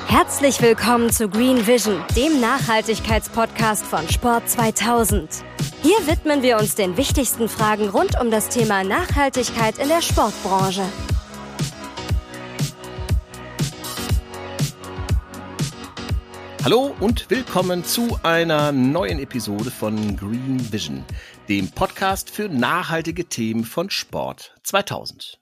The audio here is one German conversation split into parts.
Herzlich willkommen zu Green Vision, dem Nachhaltigkeitspodcast von Sport 2000. Hier widmen wir uns den wichtigsten Fragen rund um das Thema Nachhaltigkeit in der Sportbranche. Hallo und willkommen zu einer neuen Episode von Green Vision, dem Podcast für nachhaltige Themen von Sport 2000.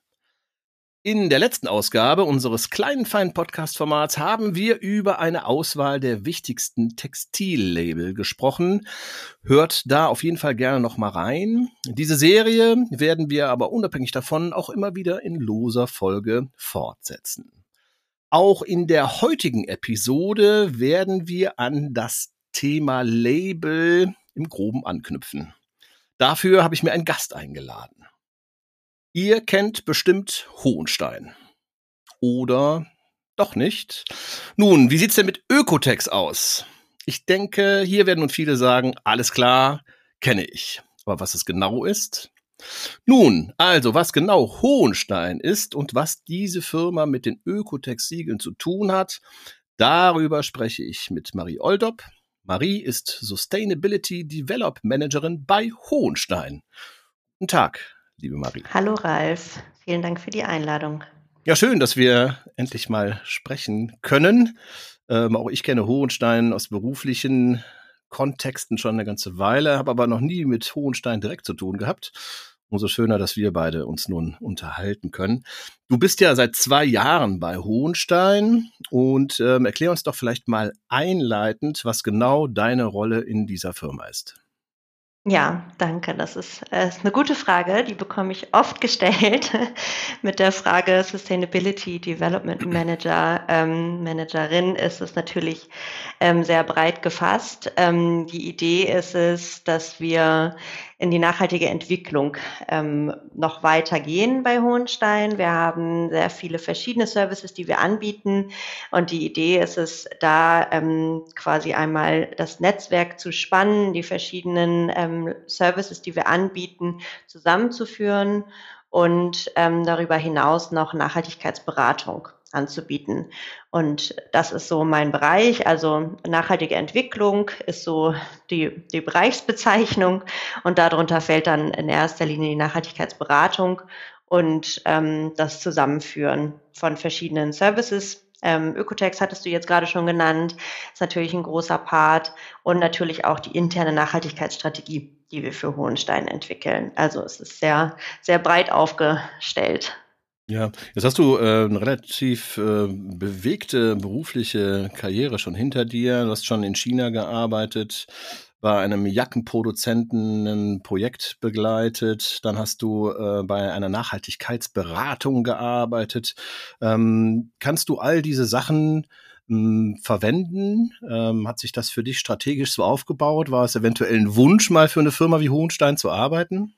In der letzten Ausgabe unseres kleinen, feinen Podcast-Formats haben wir über eine Auswahl der wichtigsten Textillabel gesprochen. Hört da auf jeden Fall gerne noch mal rein. Diese Serie werden wir aber unabhängig davon auch immer wieder in loser Folge fortsetzen. Auch in der heutigen Episode werden wir an das Thema Label im Groben anknüpfen. Dafür habe ich mir einen Gast eingeladen. Ihr kennt bestimmt Hohenstein. Oder doch nicht? Nun, wie sieht's denn mit Ökotex aus? Ich denke, hier werden nun viele sagen, alles klar, kenne ich. Aber was es genau ist? Nun, also was genau Hohenstein ist und was diese Firma mit den Ökotex-Siegeln zu tun hat, darüber spreche ich mit Marie Oldop. Marie ist Sustainability Development Managerin bei Hohenstein. Guten Tag, liebe Marie. Hallo Ralf, vielen Dank für die Einladung. Ja, schön, dass wir endlich mal sprechen können. Auch ich kenne Hohenstein aus beruflichen Kontexten schon eine ganze Weile, habe aber noch nie mit Hohenstein direkt zu tun gehabt. Umso schöner, dass wir beide uns nun unterhalten können. Du bist ja seit 2 Jahren bei Hohenstein und erklär uns doch vielleicht mal einleitend, was genau deine Rolle in dieser Firma ist. Ja, danke. Das ist eine gute Frage. Die bekomme ich oft gestellt mit der Frage Sustainability Development Manager, Managerin ist es natürlich sehr breit gefasst. Die Idee ist es, dass wir in die nachhaltige Entwicklung noch weiter gehen bei Hohenstein. Wir haben sehr viele verschiedene Services, die wir anbieten. Und die Idee ist es, da quasi einmal das Netzwerk zu spannen, die verschiedenen Services, die wir anbieten, zusammenzuführen und darüber hinaus noch Nachhaltigkeitsberatung anzubieten. Und das ist so mein Bereich. Also nachhaltige Entwicklung ist so die Bereichsbezeichnung und darunter fällt dann in erster Linie die Nachhaltigkeitsberatung und das Zusammenführen von verschiedenen Services. Ökotex hattest du jetzt gerade schon genannt, ist natürlich ein großer Part und natürlich auch die interne Nachhaltigkeitsstrategie, die wir für Hohenstein entwickeln. Also es ist sehr, sehr breit aufgestellt. Ja, jetzt hast du eine relativ bewegte berufliche Karriere schon hinter dir. Du hast schon in China gearbeitet, bei einem Jackenproduzenten ein Projekt begleitet. Dann hast du bei einer Nachhaltigkeitsberatung gearbeitet. Kannst du all diese Sachen verwenden? Hat sich das für dich strategisch so aufgebaut? War es eventuell ein Wunsch, mal für eine Firma wie Hohenstein zu arbeiten?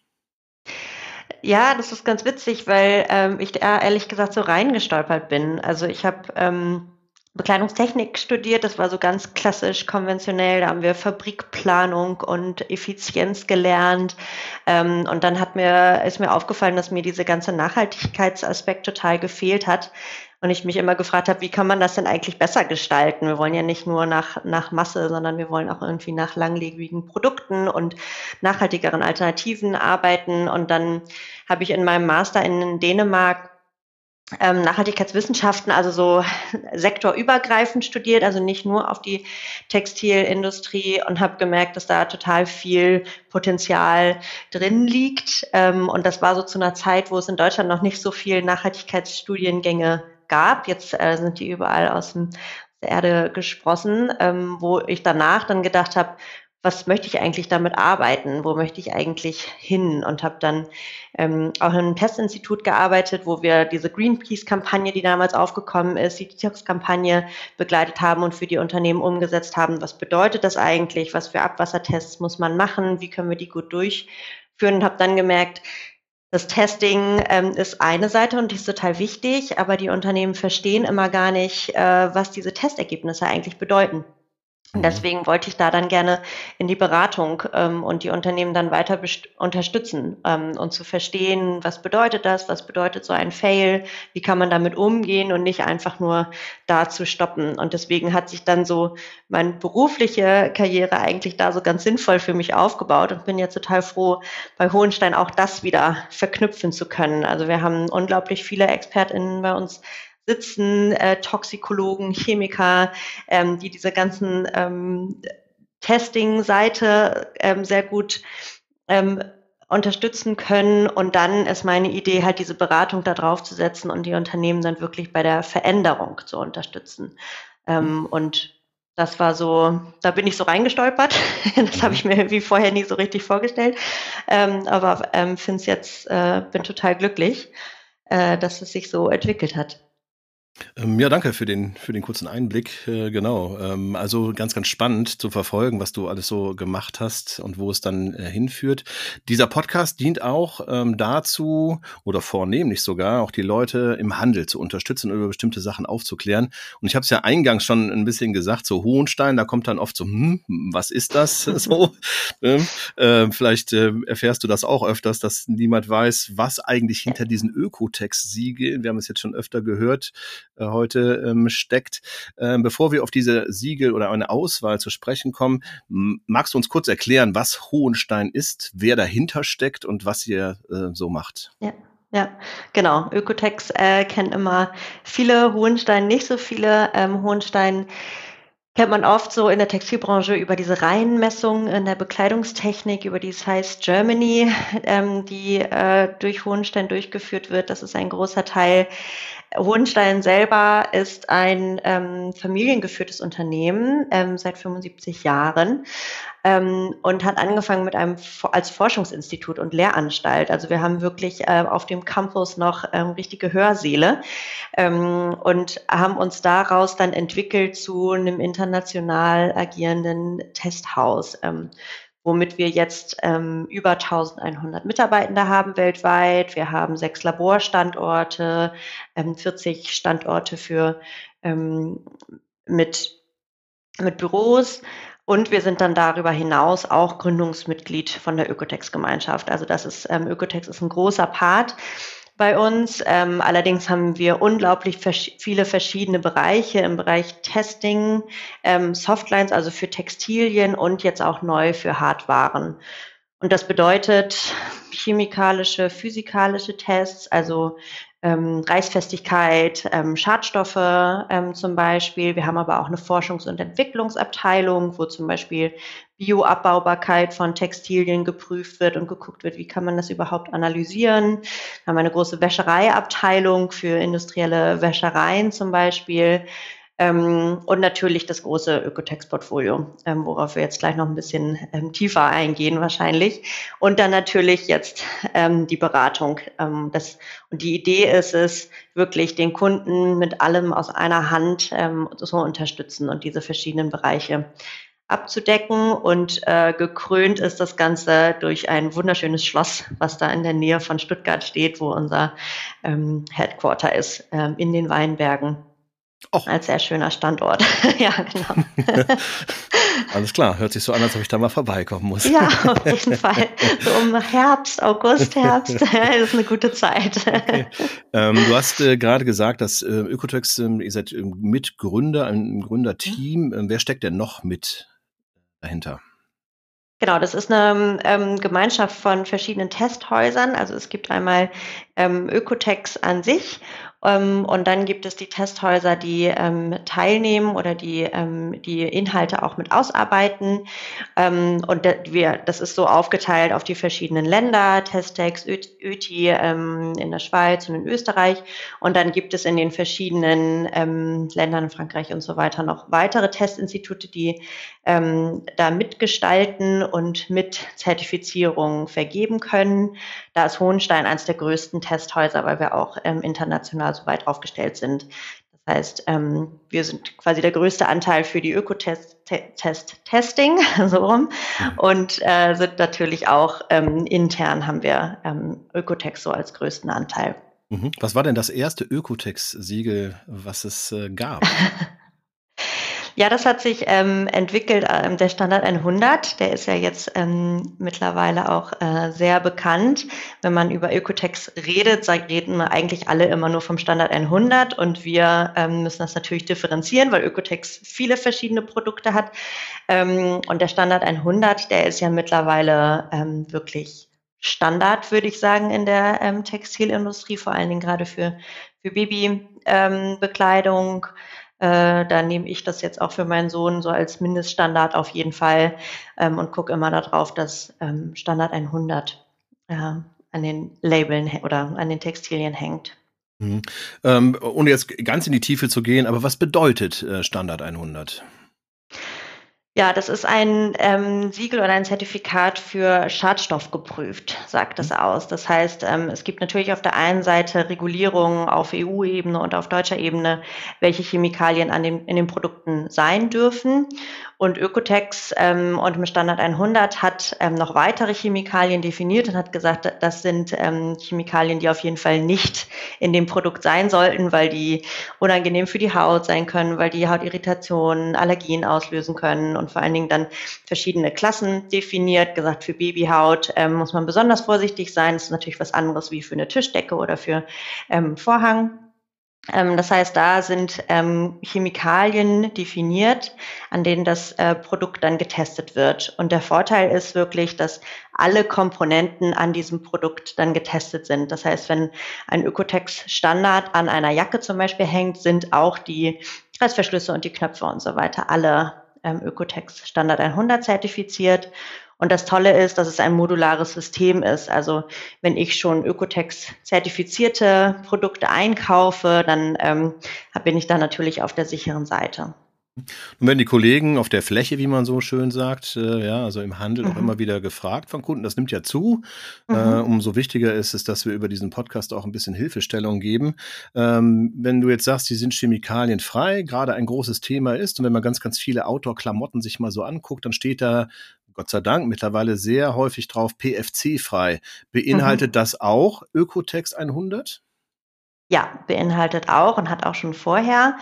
Ja, das ist ganz witzig, weil ich da ehrlich gesagt so reingestolpert bin. Also ich habe Bekleidungstechnik studiert, das war so ganz klassisch konventionell, da haben wir Fabrikplanung und Effizienz gelernt und dann ist mir aufgefallen, dass mir diese ganze Nachhaltigkeitsaspekt total gefehlt hat und ich mich immer gefragt habe, wie kann man das denn eigentlich besser gestalten? Wir wollen ja nicht nur nach Masse, sondern wir wollen auch irgendwie nach langlebigen Produkten und nachhaltigeren Alternativen arbeiten und dann habe ich in meinem Master in Dänemark Nachhaltigkeitswissenschaften, also so sektorübergreifend studiert, also nicht nur auf die Textilindustrie und habe gemerkt, dass da total viel Potenzial drin liegt. Und das war so zu einer Zeit, wo es in Deutschland noch nicht so viel Nachhaltigkeitsstudiengänge gab. Jetzt sind die überall aus der Erde gesprossen, wo ich danach dann gedacht habe, was möchte ich eigentlich damit arbeiten? Wo möchte ich eigentlich hin? Und habe dann auch in einem Testinstitut gearbeitet, wo wir diese Greenpeace-Kampagne, die damals aufgekommen ist, die Detox-Kampagne begleitet haben und für die Unternehmen umgesetzt haben. Was bedeutet das eigentlich? Was für Abwassertests muss man machen? Wie können wir die gut durchführen? Und habe dann gemerkt, das Testing ist eine Seite und die ist total wichtig, aber die Unternehmen verstehen immer gar nicht, was diese Testergebnisse eigentlich bedeuten. Und deswegen wollte ich da dann gerne in die Beratung und die Unternehmen dann weiter unterstützen und zu verstehen, was bedeutet das, was bedeutet so ein Fail, wie kann man damit umgehen und nicht einfach nur da zu stoppen. Und deswegen hat sich dann so meine berufliche Karriere eigentlich da so ganz sinnvoll für mich aufgebaut und bin jetzt total froh, bei Hohenstein auch das wieder verknüpfen zu können. Also wir haben unglaublich viele ExpertInnen bei uns sitzen, Toxikologen, Chemiker, die diese ganzen Testing-Seite sehr gut unterstützen können. Und dann ist meine Idee, halt diese Beratung da drauf zu setzen und die Unternehmen dann wirklich bei der Veränderung zu unterstützen. Und das war so, da bin ich so reingestolpert. Das habe ich mir wie vorher nie so richtig vorgestellt. Aber finde es jetzt, bin total glücklich, dass es sich so entwickelt hat. Ja, danke für den kurzen Einblick. Genau. Also ganz, ganz spannend zu verfolgen, was du alles so gemacht hast und wo es dann hinführt. Dieser Podcast dient auch dazu oder vornehmlich sogar auch die Leute im Handel zu unterstützen und über bestimmte Sachen aufzuklären. Und ich habe es ja eingangs schon ein bisschen gesagt, so Hohenstein, da kommt dann oft so, was ist das so? Vielleicht erfährst du das auch öfters, dass niemand weiß, was eigentlich hinter diesen Ökotex-Siegeln, wir haben es jetzt schon öfter gehört, heute steckt. Bevor wir auf diese Siegel oder eine Auswahl zu sprechen kommen, magst du uns kurz erklären, was Hohenstein ist, wer dahinter steckt und was ihr so macht? Ja, genau. Ökotex kennt immer viele, Hohenstein nicht so viele. Hohenstein kennt man oft so in der Textilbranche über diese Reihenmessung in der Bekleidungstechnik, über die Size Germany, die durch Hohenstein durchgeführt wird. Das ist ein großer Teil. Hohenstein selber ist ein familiengeführtes Unternehmen seit 75 Jahren und hat angefangen mit als Forschungsinstitut und Lehranstalt. Also wir haben wirklich auf dem Campus noch richtige Hörsäle und haben uns daraus dann entwickelt zu einem international agierenden Testhaus. Womit wir jetzt über 1100 Mitarbeitende haben weltweit. Wir haben 6 Laborstandorte, 40 Standorte mit Büros. Und wir sind dann darüber hinaus auch Gründungsmitglied von der Ökotex-Gemeinschaft. Also Ökotex ist ein großer Part bei uns. Allerdings haben wir unglaublich viele verschiedene Bereiche im Bereich Testing, Softlines, also für Textilien und jetzt auch neu für Hardwaren. Und das bedeutet chemikalische, physikalische Tests, also Reißfestigkeit, Schadstoffe zum Beispiel. Wir haben aber auch eine Forschungs- und Entwicklungsabteilung, wo zum Beispiel Bioabbaubarkeit von Textilien geprüft wird und geguckt wird, wie kann man das überhaupt analysieren. Wir haben eine große Wäschereiabteilung für industrielle Wäschereien zum Beispiel. Und natürlich das große Ökotex-Portfolio, worauf wir jetzt gleich noch ein bisschen tiefer eingehen wahrscheinlich. Und dann natürlich jetzt die Beratung. Und die Idee ist es, wirklich den Kunden mit allem aus einer Hand zu unterstützen und diese verschiedenen Bereiche abzudecken. Und gekrönt ist das Ganze durch ein wunderschönes Schloss, was da in der Nähe von Stuttgart steht, wo unser Headquarter ist, in den Weinbergen. Och. Ein sehr schöner Standort. Ja, genau. Alles klar, hört sich so an, als ob ich da mal vorbeikommen muss. Ja, auf jeden Fall. So um August, Herbst, ist eine gute Zeit. Okay. Du hast gerade gesagt, dass Ökotex, ihr seid Mitgründer, ein Gründerteam. Wer steckt denn noch mit dahinter? Genau, das ist eine Gemeinschaft von verschiedenen Testhäusern. Also es gibt einmal Ökotex an sich und dann gibt es die Testhäuser, die teilnehmen oder die Inhalte auch mit ausarbeiten. Und das ist so aufgeteilt auf die verschiedenen Länder, Testex, ÖTI in der Schweiz und in Österreich. Und dann gibt es in den verschiedenen Ländern, Frankreich und so weiter, noch weitere Testinstitute, die da mitgestalten und mit Zertifizierung vergeben können. Da ist Hohenstein eines der größten Testhäuser, weil wir auch international so weit aufgestellt sind. Das heißt, wir sind quasi der größte Anteil für die Ökotest-Testing, so rum. Und sind natürlich auch intern haben wir Ökotex so als größten Anteil. Was war denn das erste Ökotex-Siegel, was es gab? Ja, das hat sich entwickelt. Der Standard 100, der ist ja jetzt mittlerweile auch sehr bekannt. Wenn man über Ökotex redet, reden eigentlich alle immer nur vom Standard 100 und wir müssen das natürlich differenzieren, weil Ökotex viele verschiedene Produkte hat. Und der Standard 100, der ist ja mittlerweile wirklich Standard, würde ich sagen, in der Textilindustrie, vor allen Dingen gerade für Babybekleidung. Da nehme ich das jetzt auch für meinen Sohn so als Mindeststandard auf jeden Fall und gucke immer darauf, dass Standard 100 an den Labeln oder an den Textilien hängt. Mhm. Ohne jetzt ganz in die Tiefe zu gehen, aber was bedeutet Standard 100? Ja, das ist ein Siegel oder ein Zertifikat für schadstoffgeprüft, sagt es aus. Das heißt, es gibt natürlich auf der einen Seite Regulierungen auf EU-Ebene und auf deutscher Ebene, welche Chemikalien in den Produkten sein dürfen. Und Ökotex und mit Standard 100 hat noch weitere Chemikalien definiert und hat gesagt, das sind Chemikalien, die auf jeden Fall nicht in dem Produkt sein sollten, weil die unangenehm für die Haut sein können, weil die Hautirritationen, Allergien auslösen können und vor allen Dingen dann verschiedene Klassen definiert. Gesagt, für Babyhaut muss man besonders vorsichtig sein. Das ist natürlich was anderes wie für eine Tischdecke oder für Vorhang. Das heißt, da sind Chemikalien definiert, an denen das Produkt dann getestet wird. Und der Vorteil ist wirklich, dass alle Komponenten an diesem Produkt dann getestet sind. Das heißt, wenn ein Ökotex-Standard an einer Jacke zum Beispiel hängt, sind auch die Reißverschlüsse und die Knöpfe und so weiter alle Ökotex Standard 100 zertifiziert. Und das Tolle ist, dass es ein modulares System ist. Also wenn ich schon Ökotex zertifizierte Produkte einkaufe, dann bin ich da natürlich auf der sicheren Seite. Und wenn die Kollegen auf der Fläche, wie man so schön sagt, also im Handel auch immer wieder gefragt von Kunden, das nimmt ja zu. Umso wichtiger ist es, dass wir über diesen Podcast auch ein bisschen Hilfestellung geben. Wenn du jetzt sagst, die sind chemikalienfrei, gerade ein großes Thema ist, und wenn man ganz, ganz viele Outdoor-Klamotten sich mal so anguckt, dann steht da, Gott sei Dank, mittlerweile sehr häufig drauf, PFC-frei. Beinhaltet das auch Ökotex 100? Ja, beinhaltet auch und hat auch schon vorher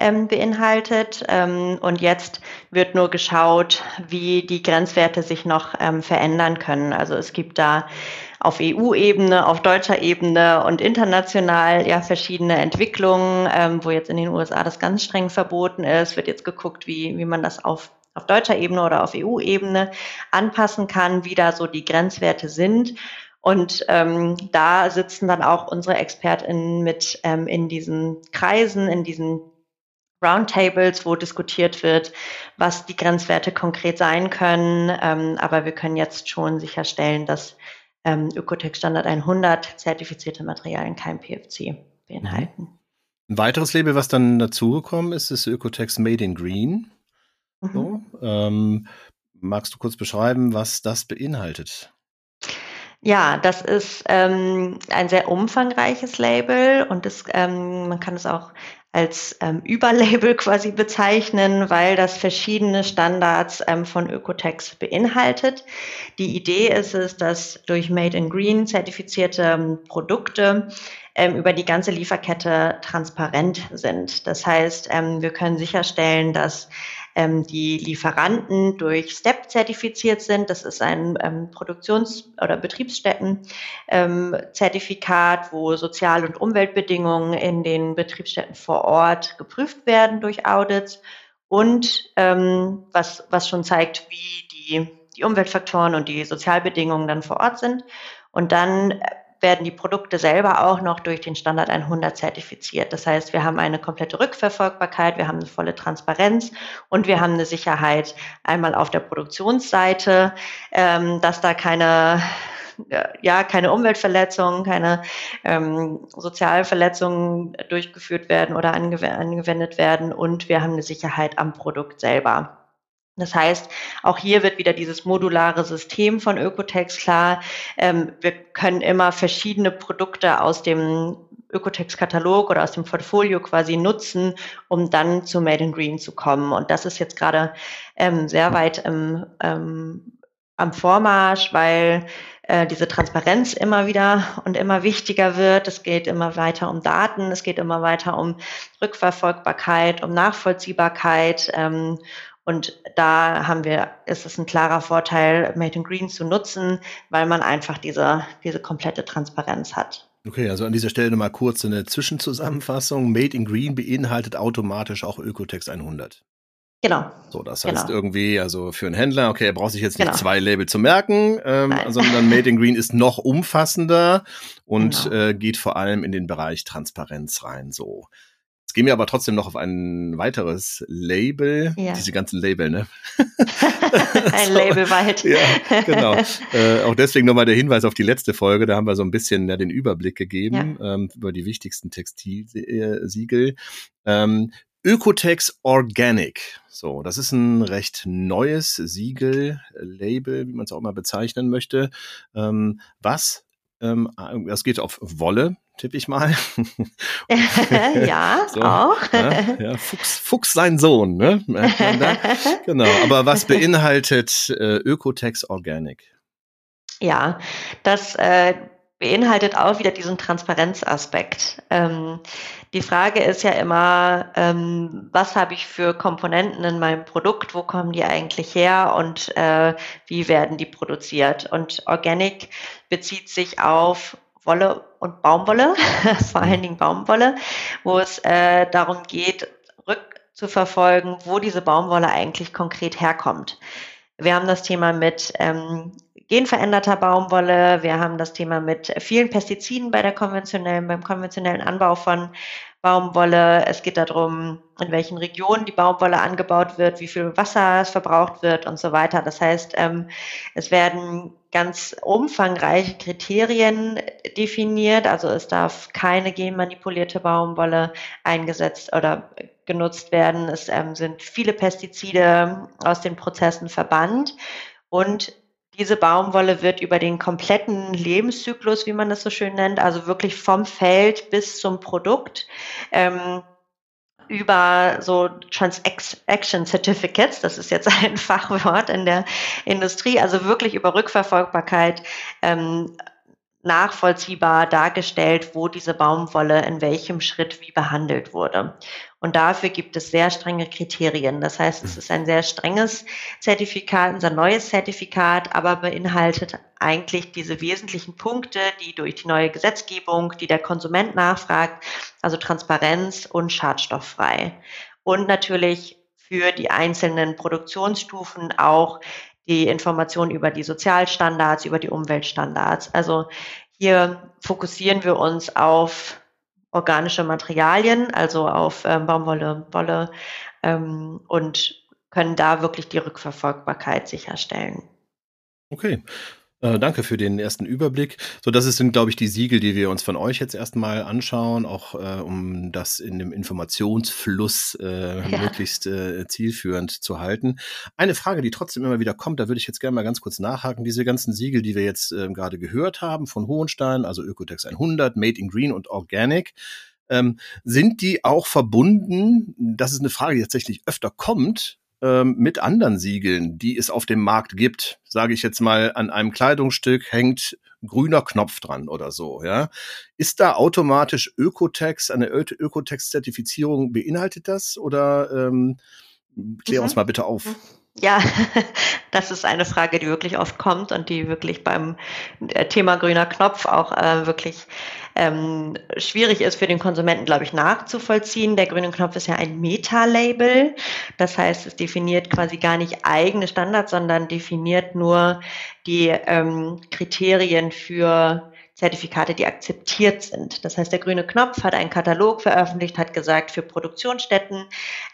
beinhaltet. Und jetzt wird nur geschaut, wie die Grenzwerte sich noch verändern können. Also es gibt da auf EU-Ebene, auf deutscher Ebene und international ja verschiedene Entwicklungen, wo jetzt in den USA das ganz streng verboten ist. Wird jetzt geguckt, wie man das auf deutscher Ebene oder auf EU-Ebene anpassen kann, wie da so die Grenzwerte sind. Und da sitzen dann auch unsere ExpertInnen mit in diesen Kreisen, in diesen Roundtables, wo diskutiert wird, was die Grenzwerte konkret sein können. Aber wir können jetzt schon sicherstellen, dass Ökotex Standard 100 zertifizierte Materialien kein PFC beinhalten. Ein weiteres Label, was dann dazugekommen ist, ist Ökotex Made in Green. So, magst du kurz beschreiben, was das beinhaltet? Ja, das ist ein sehr umfangreiches Label und man kann es auch als Überlabel quasi bezeichnen, weil das verschiedene Standards von Ökotex beinhaltet. Die Idee ist es, dass durch Made in Green zertifizierte Produkte über die ganze Lieferkette transparent sind. Das heißt, wir können sicherstellen, dass die Lieferanten durch STEP zertifiziert sind. Das ist ein Produktions- oder Betriebsstätten-Zertifikat, wo Sozial- und Umweltbedingungen in den Betriebsstätten vor Ort geprüft werden durch Audits und was schon zeigt, wie die Umweltfaktoren und die Sozialbedingungen dann vor Ort sind. Und dann werden die Produkte selber auch noch durch den Standard 100 zertifiziert. Das heißt, wir haben eine komplette Rückverfolgbarkeit, wir haben eine volle Transparenz und wir haben eine Sicherheit einmal auf der Produktionsseite, dass da keine Umweltverletzungen, keine Sozialverletzungen durchgeführt werden oder angewendet werden und wir haben eine Sicherheit am Produkt selber. Das heißt, auch hier wird wieder dieses modulare System von Ökotex klar. Wir können immer verschiedene Produkte aus dem Ökotex-Katalog oder aus dem Portfolio quasi nutzen, um dann zu Made in Green zu kommen. Und das ist jetzt gerade sehr weit am Vormarsch, weil diese Transparenz immer wieder und immer wichtiger wird. Es geht immer weiter um Daten, es geht immer weiter um Rückverfolgbarkeit, um Nachvollziehbarkeit. Und da ist es ein klarer Vorteil, Made in Green zu nutzen, weil man einfach diese komplette Transparenz hat. Okay, also an dieser Stelle nochmal kurz eine Zwischenzusammenfassung. Made in Green beinhaltet automatisch auch Ökotex 100. Genau. So, das heißt irgendwie, also für einen Händler, okay, er braucht sich jetzt nicht 2 Label zu merken, sondern Made in Green ist noch umfassender und geht vor allem in den Bereich Transparenz rein. So. Jetzt gehen wir aber trotzdem noch auf ein weiteres Label. Ja. Diese ganzen Label, ne? Ein Labelwald. Ja, genau. Auch deswegen nochmal der Hinweis auf die letzte Folge. Da haben wir so ein bisschen den Überblick gegeben über die wichtigsten Textilsiegel. Ökotex Organic. So, das ist ein recht neues Siegel, Label, wie man es auch mal bezeichnen möchte. Das geht auf Wolle, tippe ich mal. Ja, so, auch. Ja, Fuchs sein Sohn, ne? Genau, aber was beinhaltet Ökotex Organic? Ja, das beinhaltet auch wieder diesen Transparenzaspekt. Die Frage ist ja immer, was habe ich für Komponenten in meinem Produkt, wo kommen die eigentlich her und wie werden die produziert? Und Organic bezieht sich auf Wolle und Baumwolle, vor allen Dingen Baumwolle, wo es darum geht, rückzuverfolgen, wo diese Baumwolle eigentlich konkret herkommt. Wir haben das Thema mit genveränderter Baumwolle, wir haben das Thema mit vielen Pestiziden beim konventionellen Anbau von Baumwolle. Es geht darum, in welchen Regionen die Baumwolle angebaut wird, wie viel Wasser es verbraucht wird und so weiter. Das heißt, es werden ganz umfangreiche Kriterien definiert. Also es darf keine genmanipulierte Baumwolle eingesetzt oder genutzt werden. Es sind viele Pestizide aus den Prozessen verbannt und diese Baumwolle wird über den kompletten Lebenszyklus, wie man das so schön nennt, also wirklich vom Feld bis zum Produkt, über so Transaction Certificates, das ist jetzt ein Fachwort in der Industrie, also wirklich über Rückverfolgbarkeit nachvollziehbar dargestellt, wo diese Baumwolle in welchem Schritt wie behandelt wurde. Und dafür gibt es sehr strenge Kriterien. Das heißt, es ist ein sehr strenges Zertifikat, unser neues Zertifikat, aber beinhaltet eigentlich diese wesentlichen Punkte, die durch die neue Gesetzgebung, die der Konsument nachfragt, also Transparenz und schadstofffrei. Und natürlich für die einzelnen Produktionsstufen auch die Informationen über die Sozialstandards, über die Umweltstandards. Also hier fokussieren wir uns auf organische Materialien, also auf Baumwolle, Wolle und können da wirklich die Rückverfolgbarkeit sicherstellen. Okay. Danke für den ersten Überblick. So, das sind, glaube ich, die Siegel, die wir uns von euch jetzt erstmal anschauen, auch um das in dem Informationsfluss möglichst zielführend zu halten. Eine Frage, die trotzdem immer wieder kommt, da würde ich jetzt gerne mal ganz kurz nachhaken. Diese ganzen Siegel, die wir jetzt gerade gehört haben von Hohenstein, also Ökotex 100, Made in Green und Organic, sind die auch verbunden, das ist eine Frage, die tatsächlich öfter kommt, mit anderen Siegeln, die es auf dem Markt gibt. Sage ich jetzt mal, an einem Kleidungsstück hängt grüner Knopf dran oder so, ja. Ist da automatisch Ökotex, eine Ökotex-Zertifizierung, beinhaltet das? Oder klär uns mal bitte auf. Ja, das ist eine Frage, die wirklich oft kommt und die wirklich beim Thema grüner Knopf auch wirklich schwierig ist für den Konsumenten, glaube ich, nachzuvollziehen. Der grüne Knopf ist ja ein Meta-Label. Das heißt, es definiert quasi gar nicht eigene Standards, sondern definiert nur die Kriterien für Zertifikate, die akzeptiert sind. Das heißt, der grüne Knopf hat einen Katalog veröffentlicht, hat gesagt, für Produktionsstätten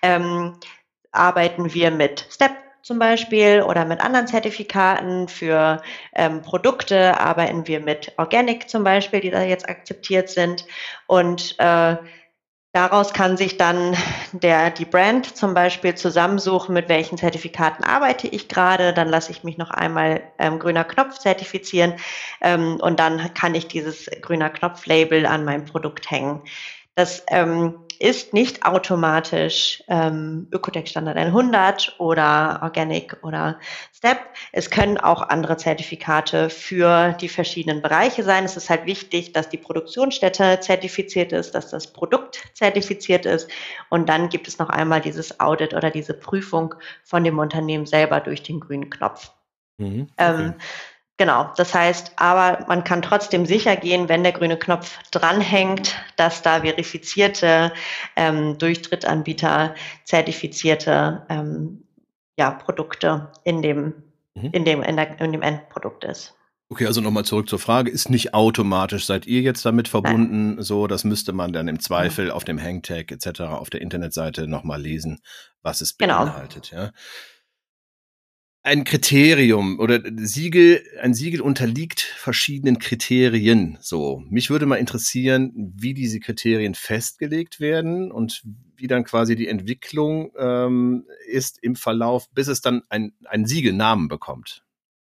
arbeiten wir mit STEP zum Beispiel oder mit anderen Zertifikaten. Für Produkte arbeiten wir mit Organic zum Beispiel, die da jetzt akzeptiert sind. Und daraus kann sich dann die Brand zum Beispiel zusammensuchen, mit welchen Zertifikaten arbeite ich gerade. Dann lasse ich mich noch einmal grüner Knopf zertifizieren und dann kann ich dieses grüner Knopf-Label an meinem Produkt hängen. Das ist nicht automatisch Ökotech Standard 100 oder Organic oder STEP. Es können auch andere Zertifikate für die verschiedenen Bereiche sein. Es ist halt wichtig, dass die Produktionsstätte zertifiziert ist, dass das Produkt zertifiziert ist. Und dann gibt es noch einmal dieses Audit oder diese Prüfung von dem Unternehmen selber durch den grünen Knopf. Okay. Genau, das heißt, aber man kann trotzdem sicher gehen, wenn der grüne Knopf dranhängt, dass da verifizierte durch Drittanbieter zertifizierte Produkte in dem Endprodukt ist. Okay, also nochmal zurück zur Frage, ist nicht automatisch, seid ihr jetzt damit verbunden? Nein. So, das müsste man dann im Zweifel auf dem Hangtag etc. auf der Internetseite nochmal lesen, was es beinhaltet. Genau. Ja. Ein Kriterium oder ein Siegel unterliegt verschiedenen Kriterien. So, mich würde mal interessieren, wie diese Kriterien festgelegt werden und wie dann quasi die Entwicklung ist im Verlauf, bis es dann einen Siegelnamen bekommt.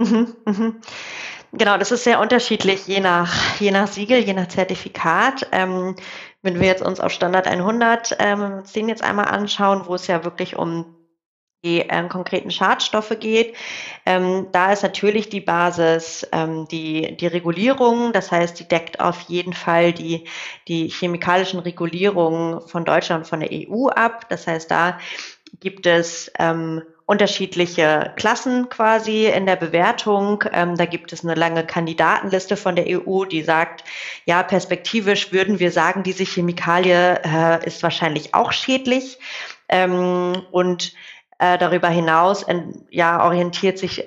Genau, das ist sehr unterschiedlich, je nach Siegel, je nach Zertifikat. Wenn wir jetzt uns auf Standard 100 den jetzt einmal anschauen, wo es ja wirklich um die konkreten Schadstoffe geht. Da ist natürlich die Basis die Regulierung, das heißt, die deckt auf jeden Fall die chemikalischen Regulierungen von Deutschland und von der EU ab. Das heißt, da gibt es unterschiedliche Klassen quasi in der Bewertung. Da gibt es eine lange Kandidatenliste von der EU, die sagt, ja, perspektivisch würden wir sagen, diese Chemikalie ist wahrscheinlich auch schädlich. Und darüber hinaus orientiert sich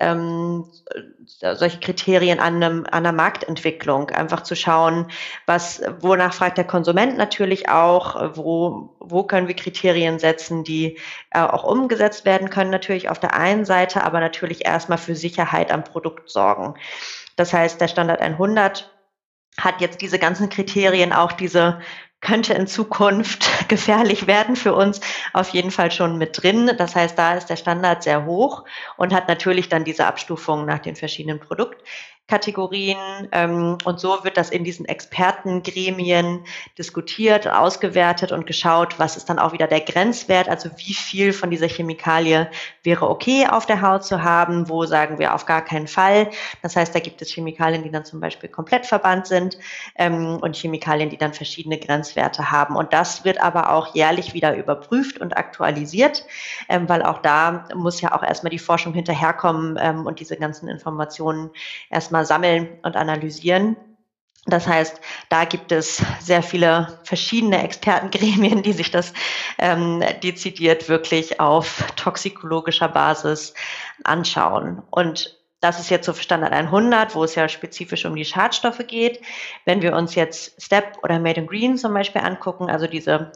solche Kriterien an einer Marktentwicklung, einfach zu schauen, wonach fragt der Konsument natürlich auch, wo können wir Kriterien setzen, die auch umgesetzt werden können, natürlich auf der einen Seite, aber natürlich erstmal für Sicherheit am Produkt sorgen. Das heißt, der Standard 100 hat jetzt diese ganzen Kriterien, auch diese könnte in Zukunft gefährlich werden für uns, auf jeden Fall schon mit drin. Das heißt, da ist der Standard sehr hoch und hat natürlich dann diese Abstufung nach den verschiedenen Produktkategorien. Und so wird das in diesen Expertengremien diskutiert, ausgewertet und geschaut, was ist dann auch wieder der Grenzwert, also wie viel von dieser Chemikalie wäre okay auf der Haut zu haben, wo sagen wir auf gar keinen Fall. Das heißt, da gibt es Chemikalien, die dann zum Beispiel komplett verbannt sind und Chemikalien, die dann verschiedene Grenzwerte haben. Und das wird aber auch jährlich wieder überprüft und aktualisiert, weil auch da muss ja auch erstmal die Forschung hinterherkommen und diese ganzen Informationen erstmal sammeln und analysieren. Das heißt, da gibt es sehr viele verschiedene Expertengremien, die sich das dezidiert wirklich auf toxikologischer Basis anschauen. Und das ist jetzt so für Standard 100, wo es ja spezifisch um die Schadstoffe geht. Wenn wir uns jetzt STEP oder Made in Green zum Beispiel angucken, also diese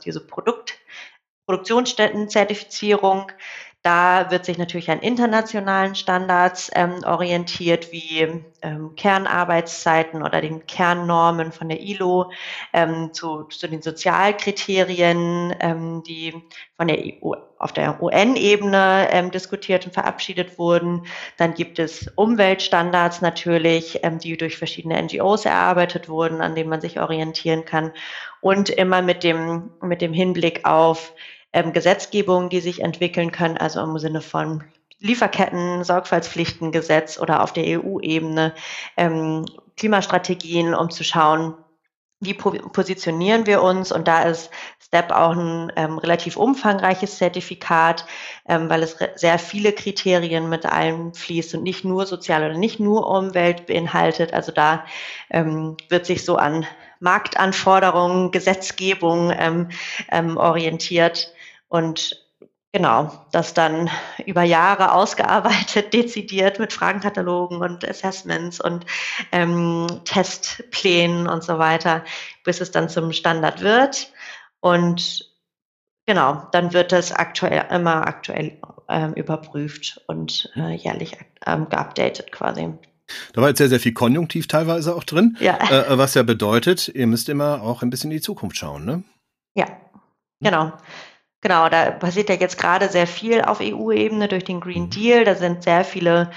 Produktionsstättenzertifizierung, da wird sich natürlich an internationalen Standards orientiert, wie Kernarbeitszeiten oder den Kernnormen von der ILO, zu den Sozialkriterien, die von der EU auf der UN-Ebene diskutiert und verabschiedet wurden. Dann gibt es Umweltstandards natürlich, die durch verschiedene NGOs erarbeitet wurden, an denen man sich orientieren kann. Und immer mit dem Hinblick auf Gesetzgebungen, die sich entwickeln können, also im Sinne von Lieferketten, Sorgfaltspflichtengesetz oder auf der EU-Ebene Klimastrategien, um zu schauen, wie positionieren wir uns. Und da ist STEP auch ein relativ umfangreiches Zertifikat, weil es sehr viele Kriterien mit einfließt und nicht nur Sozial- oder nicht nur Umwelt beinhaltet. Also da wird sich so an Marktanforderungen, Gesetzgebung orientiert. Und genau, das dann über Jahre ausgearbeitet, dezidiert mit Fragenkatalogen und Assessments und Testplänen und so weiter, bis es dann zum Standard wird. Und genau, dann wird es immer aktuell überprüft und jährlich geupdatet quasi. Da war jetzt sehr, sehr viel Konjunktiv teilweise auch drin, ja. Was ja bedeutet, ihr müsst immer auch ein bisschen in die Zukunft schauen, ne? Ja, genau. Genau, da passiert ja jetzt gerade sehr viel auf EU-Ebene durch den Green Deal. Da sind sehr viele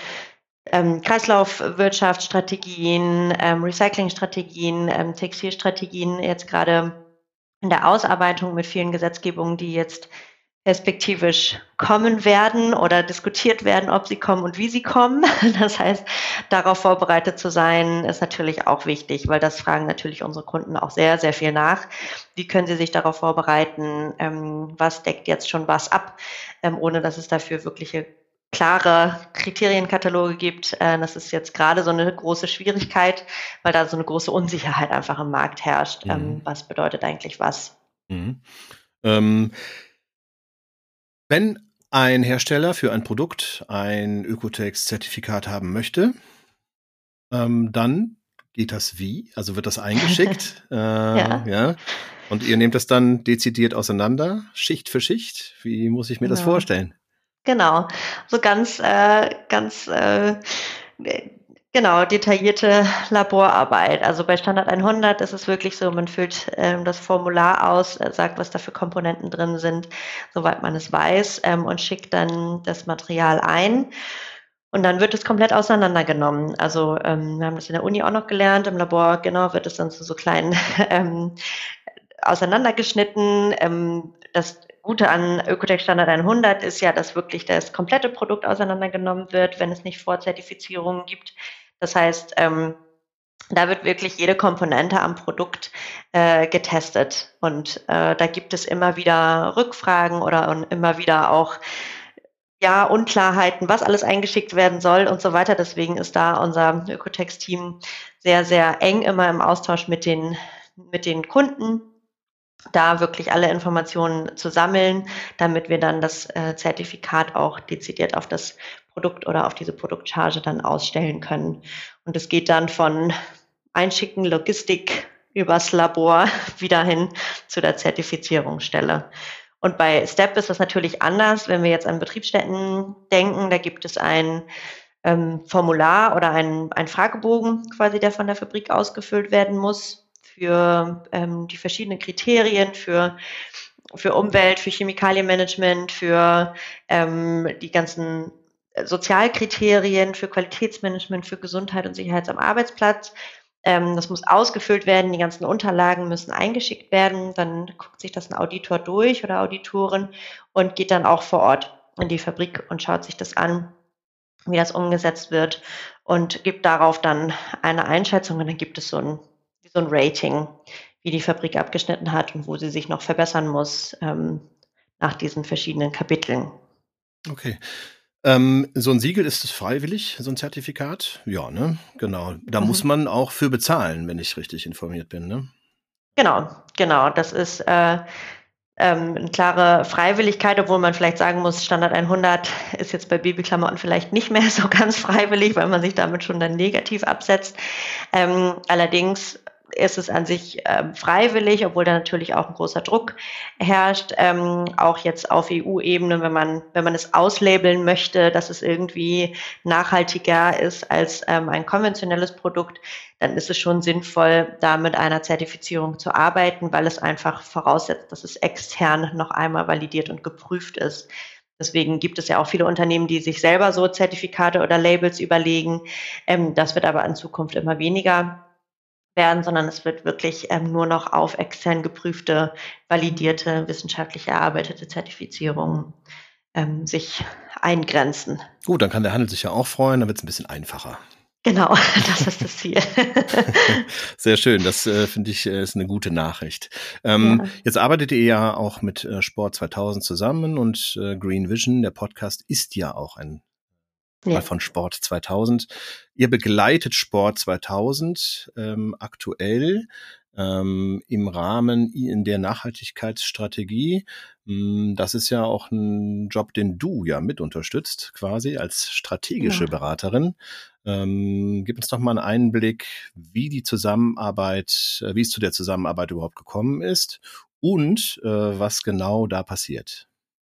Kreislaufwirtschaftsstrategien, Recyclingstrategien, Textilstrategien jetzt gerade in der Ausarbeitung mit vielen Gesetzgebungen, die jetzt perspektivisch kommen werden oder diskutiert werden, ob sie kommen und wie sie kommen. Das heißt, darauf vorbereitet zu sein, ist natürlich auch wichtig, weil das fragen natürlich unsere Kunden auch sehr, sehr viel nach. Wie können sie sich darauf vorbereiten? Was deckt jetzt schon was ab, ohne dass es dafür wirkliche klare Kriterienkataloge gibt. Das ist jetzt gerade so eine große Schwierigkeit, weil da so eine große Unsicherheit einfach im Markt herrscht. Was bedeutet eigentlich was? Mhm. Wenn ein Hersteller für ein Produkt ein Ökotex-Zertifikat haben möchte, dann geht das wie? Also wird das eingeschickt? Ja. Und ihr nehmt das dann dezidiert auseinander, Schicht für Schicht? Wie muss ich mir das vorstellen? Genau, so ganz detaillierte Laborarbeit. Also bei Standard 100 ist es wirklich so, man füllt das Formular aus, sagt, was da für Komponenten drin sind, soweit man es weiß, und schickt dann das Material ein. Und dann wird es komplett auseinandergenommen. Also wir haben das in der Uni auch noch gelernt, im Labor, genau, wird es dann zu so kleinen auseinandergeschnitten. Das Gute an Ökotex Standard 100 ist ja, dass wirklich das komplette Produkt auseinandergenommen wird, wenn es nicht Vorzertifizierungen gibt. Das heißt, da wird wirklich jede Komponente am Produkt getestet. Und da gibt es immer wieder Rückfragen oder immer wieder auch Unklarheiten, was alles eingeschickt werden soll und so weiter. Deswegen ist da unser Ökotex-Team sehr, sehr eng immer im Austausch mit den Kunden, da wirklich alle Informationen zu sammeln, damit wir dann das Zertifikat auch dezidiert auf das Produkt oder auf diese Produktcharge dann ausstellen können. Und es geht dann von Einschicken, Logistik übers Labor wieder hin zu der Zertifizierungsstelle. Und bei STEP ist das natürlich anders. Wenn wir jetzt an Betriebsstätten denken, da gibt es ein Formular oder ein Fragebogen quasi, der von der Fabrik ausgefüllt werden muss für die verschiedenen Kriterien, für Umwelt, für Chemikalienmanagement, für die ganzen Sozialkriterien, für Qualitätsmanagement, für Gesundheit und Sicherheit am Arbeitsplatz. Das muss ausgefüllt werden, die ganzen Unterlagen müssen eingeschickt werden, dann guckt sich das ein Auditor durch oder Auditorin und geht dann auch vor Ort in die Fabrik und schaut sich das an, wie das umgesetzt wird und gibt darauf dann eine Einschätzung und dann gibt es so ein Rating, wie die Fabrik abgeschnitten hat und wo sie sich noch verbessern muss nach diesen verschiedenen Kapiteln. Okay. So ein Siegel, ist es freiwillig, so ein Zertifikat? Ja, ne? Genau. Da muss man auch für bezahlen, wenn ich richtig informiert bin, ne? Genau. Das ist eine klare Freiwilligkeit, obwohl man vielleicht sagen muss, Standard 100 ist jetzt bei Babyklamotten vielleicht nicht mehr so ganz freiwillig, weil man sich damit schon dann negativ absetzt. Allerdings ist es an sich freiwillig, obwohl da natürlich auch ein großer Druck herrscht, auch jetzt auf EU-Ebene, wenn man es auslabeln möchte, dass es irgendwie nachhaltiger ist als ein konventionelles Produkt, dann ist es schon sinnvoll, da mit einer Zertifizierung zu arbeiten, weil es einfach voraussetzt, dass es extern noch einmal validiert und geprüft ist. Deswegen gibt es ja auch viele Unternehmen, die sich selber so Zertifikate oder Labels überlegen. Das wird aber in Zukunft immer weniger werden, sondern es wird wirklich nur noch auf extern geprüfte, validierte, wissenschaftlich erarbeitete Zertifizierungen sich eingrenzen. Gut, dann kann der Handel sich ja auch freuen, dann wird es ein bisschen einfacher. Genau, das ist das Ziel. Sehr schön, das finde ich ist eine gute Nachricht. Jetzt arbeitet ihr ja auch mit Sport 2000 zusammen und Green Vision, der Podcast, ist ja auch ein Teil von Sport 2000. Ihr begleitet Sport 2000 aktuell im Rahmen in der Nachhaltigkeitsstrategie. Das ist ja auch ein Job, den du ja mit unterstützt, quasi als strategische Beraterin. Gib uns doch mal einen Einblick, wie es zu der Zusammenarbeit überhaupt gekommen ist und was genau da passiert.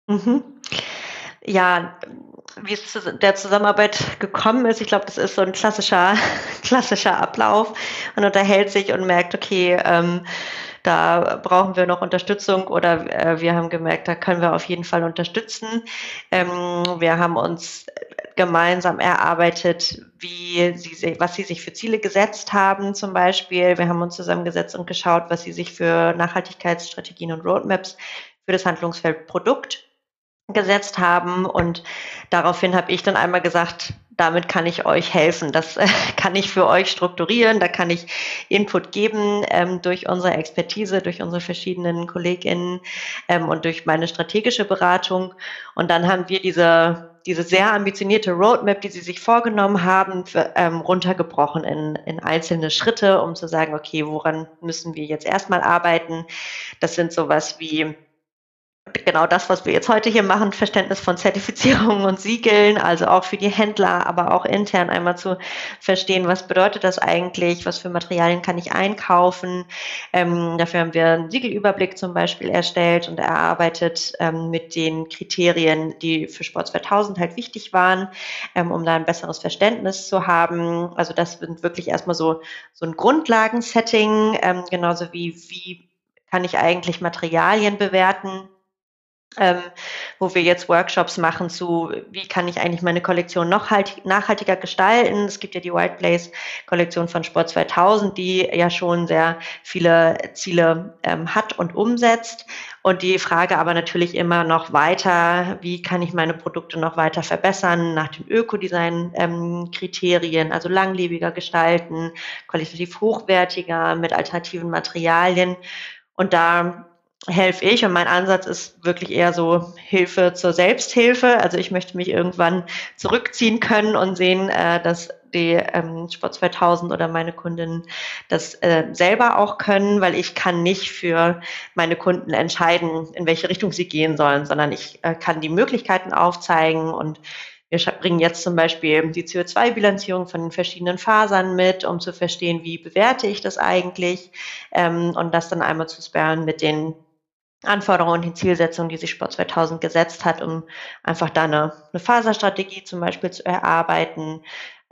Ja, wie es zu der Zusammenarbeit gekommen ist, ich glaube, das ist so ein klassischer Ablauf. Man unterhält sich und merkt, okay, da brauchen wir noch Unterstützung oder wir haben gemerkt, da können wir auf jeden Fall unterstützen. Wir haben uns gemeinsam erarbeitet, was sie sich für Ziele gesetzt haben zum Beispiel. Wir haben uns zusammengesetzt und geschaut, was sie sich für Nachhaltigkeitsstrategien und Roadmaps für das Handlungsfeld Produkt gesetzt haben. Und daraufhin habe ich dann einmal gesagt, damit kann ich euch helfen. Das kann ich für euch strukturieren. Da kann ich Input geben durch unsere Expertise, durch unsere verschiedenen KollegInnen und durch meine strategische Beratung. Und dann haben wir diese sehr ambitionierte Roadmap, die sie sich vorgenommen haben, runtergebrochen in einzelne Schritte, um zu sagen, okay, woran müssen wir jetzt erstmal arbeiten? Das sind sowas wie genau das, was wir jetzt heute hier machen, Verständnis von Zertifizierungen und Siegeln, also auch für die Händler, aber auch intern einmal zu verstehen, was bedeutet das eigentlich, was für Materialien kann ich einkaufen. Dafür haben wir einen Siegelüberblick zum Beispiel erstellt und erarbeitet mit den Kriterien, die für Sport 2000 halt wichtig waren, um da ein besseres Verständnis zu haben. Also das sind wirklich erstmal so ein Grundlagensetting, genauso wie kann ich eigentlich Materialien bewerten, wo wir jetzt Workshops machen zu, wie kann ich eigentlich meine Kollektion noch nachhaltiger gestalten. Es gibt ja die White Blaze Kollektion von Sport 2000, die ja schon sehr viele Ziele hat und umsetzt. Und die Frage aber natürlich immer noch weiter, wie kann ich meine Produkte noch weiter verbessern nach den Ökodesign-Kriterien, also langlebiger gestalten, qualitativ hochwertiger mit alternativen Materialien. Und da helfe ich, und mein Ansatz ist wirklich eher so Hilfe zur Selbsthilfe. Also ich möchte mich irgendwann zurückziehen können und sehen, dass die Sport 2000 oder meine Kundinnen das selber auch können, weil ich kann nicht für meine Kunden entscheiden, in welche Richtung sie gehen sollen, sondern ich kann die Möglichkeiten aufzeigen. Und wir bringen jetzt zum Beispiel die CO2-Bilanzierung von den verschiedenen Fasern mit, um zu verstehen, wie bewerte ich das eigentlich, und das dann einmal zu sparen mit den Anforderungen und die Zielsetzungen, die sich Sport 2000 gesetzt hat, um einfach da eine Faserstrategie zum Beispiel zu erarbeiten.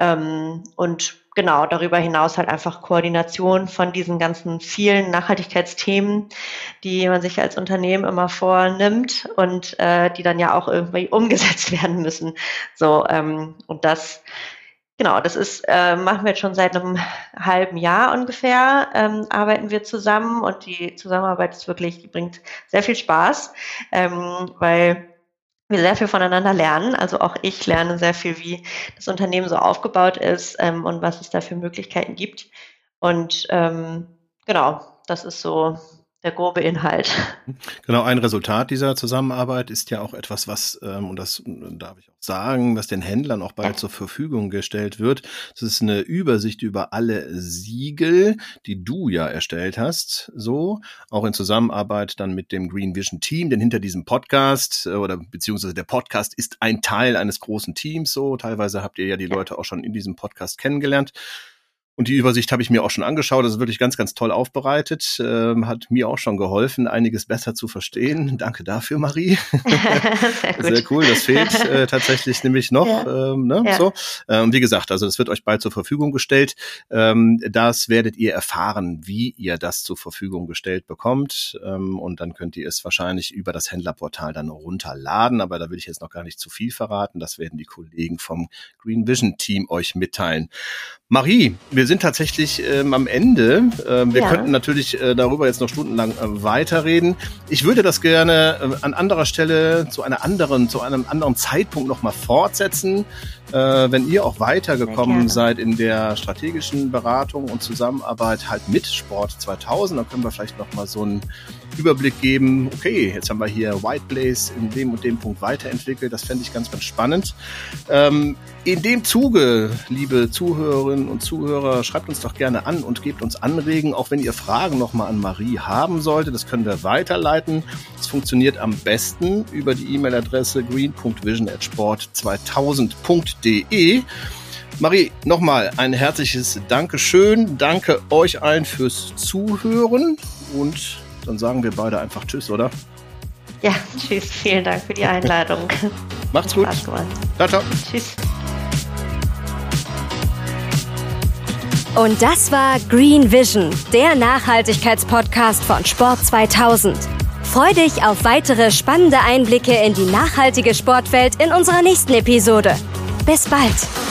Und genau, darüber hinaus halt einfach Koordination von diesen ganzen vielen Nachhaltigkeitsthemen, die man sich als Unternehmen immer vornimmt und die dann ja auch irgendwie umgesetzt werden müssen. So, und das ist, machen wir jetzt schon seit einem halben Jahr ungefähr, arbeiten wir zusammen, und die Zusammenarbeit ist wirklich, die bringt sehr viel Spaß, weil wir sehr viel voneinander lernen. Also auch ich lerne sehr viel, wie das Unternehmen so aufgebaut ist und was es da für Möglichkeiten gibt. Und genau, das ist so der grobe Inhalt. Genau, ein Resultat dieser Zusammenarbeit ist ja auch etwas, was, und das darf ich auch sagen, was den Händlern auch bald zur Verfügung gestellt wird. Das ist eine Übersicht über alle Siegel, die du ja erstellt hast, so, auch in Zusammenarbeit dann mit dem Green Vision Team, denn hinter diesem Podcast oder beziehungsweise der Podcast ist ein Teil eines großen Teams, so, teilweise habt ihr ja die Leute auch schon in diesem Podcast kennengelernt. Und die Übersicht habe ich mir auch schon angeschaut. Das ist wirklich ganz, ganz toll aufbereitet. Hat mir auch schon geholfen, einiges besser zu verstehen. Danke dafür, Marie. Sehr gut. Sehr cool. Das fehlt tatsächlich nämlich noch. Ja. Ja. So. Wie gesagt, also das wird euch bald zur Verfügung gestellt. Das werdet ihr erfahren, wie ihr das zur Verfügung gestellt bekommt. Und dann könnt ihr es wahrscheinlich über das Händlerportal dann runterladen. Aber da will ich jetzt noch gar nicht zu viel verraten. Das werden die Kollegen vom Green Vision Team euch mitteilen. Marie, wir sind tatsächlich am Ende. Wir könnten natürlich darüber jetzt noch stundenlang weiterreden. Ich würde das gerne an anderer Stelle zu einem anderen Zeitpunkt nochmal fortsetzen. Wenn ihr auch weitergekommen seid in der strategischen Beratung und Zusammenarbeit halt mit Sport 2000, dann können wir vielleicht nochmal so einen Überblick geben. Okay, jetzt haben wir hier White Blaze in dem und dem Punkt weiterentwickelt. Das fände ich ganz, ganz spannend. In dem Zuge, liebe Zuhörerinnen und Zuhörer, schreibt uns doch gerne an und gebt uns Anregungen, auch wenn ihr Fragen nochmal an Marie haben solltet. Das können wir weiterleiten. Das funktioniert am besten über die E-Mail-Adresse green.vision@sport2000.de. Marie, nochmal ein herzliches Dankeschön. Danke euch allen fürs Zuhören und dann sagen wir beide einfach Tschüss, oder? Ja, tschüss. Vielen Dank für die Einladung. Macht's gut. Ciao, ciao. Tschüss. Und das war Green Vision, der Nachhaltigkeitspodcast von Sport 2000. Freu dich auf weitere spannende Einblicke in die nachhaltige Sportwelt in unserer nächsten Episode. Bis bald!